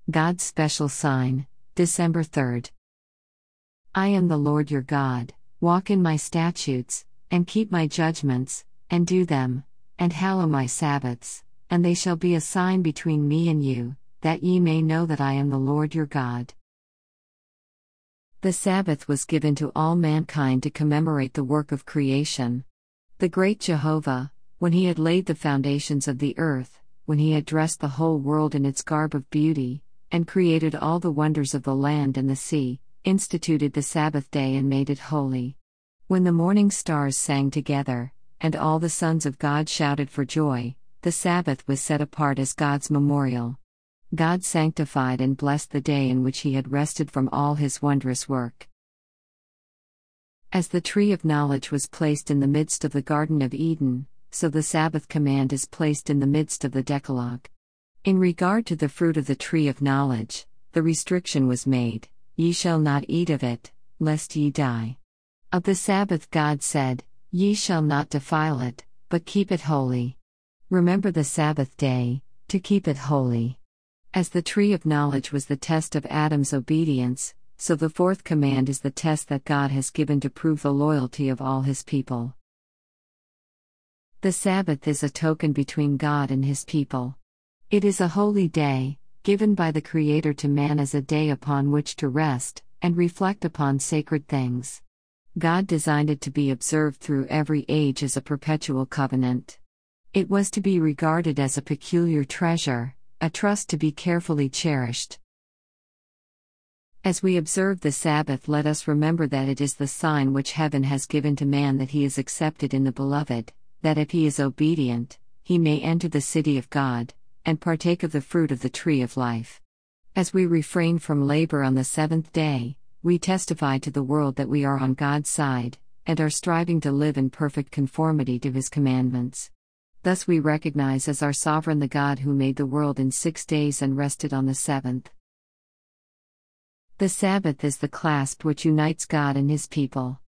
God's special sign, December 3rd. I am the Lord your God. Walk in my statutes, and keep my judgments, and do them, and hallow my Sabbaths, and they shall be a sign between me and you, that ye may know that I am the Lord your God. The Sabbath was given to all mankind to commemorate the work of creation. The great Jehovah, when he had laid the foundations of the earth, when he had dressed the whole world in its garb of beauty, and created all the wonders of the land and the sea, instituted the Sabbath day and made it holy. When the morning stars sang together, and all the sons of God shouted for joy, the Sabbath was set apart as God's memorial. God sanctified and blessed the day in which he had rested from all his wondrous work. As the tree of knowledge was placed in the midst of the Garden of Eden, so the Sabbath command is placed in the midst of the Decalogue. In regard to the fruit of the tree of knowledge, the restriction was made, "Ye shall not eat of it, lest ye die." Of the Sabbath God said, "Ye shall not defile it, but keep it holy. Remember the Sabbath day, to keep it holy." As the tree of knowledge was the test of Adam's obedience, so the fourth command is the test that God has given to prove the loyalty of all his people. The Sabbath is a token between God and his people. It is a holy day, given by the Creator to man as a day upon which to rest, and reflect upon sacred things. God designed it to be observed through every age as a perpetual covenant. It was to be regarded as a peculiar treasure, a trust to be carefully cherished. As we observe the Sabbath, let us remember that it is the sign which heaven has given to man that he is accepted in the Beloved, that if he is obedient, he may enter the city of God, and partake of the fruit of the tree of life. As we refrain from labor on the seventh day, we testify to the world that we are on God's side, and are striving to live in perfect conformity to his commandments. Thus we recognize as our sovereign the God who made the world in 6 days and rested on the seventh. The Sabbath is the clasp which unites God and his people.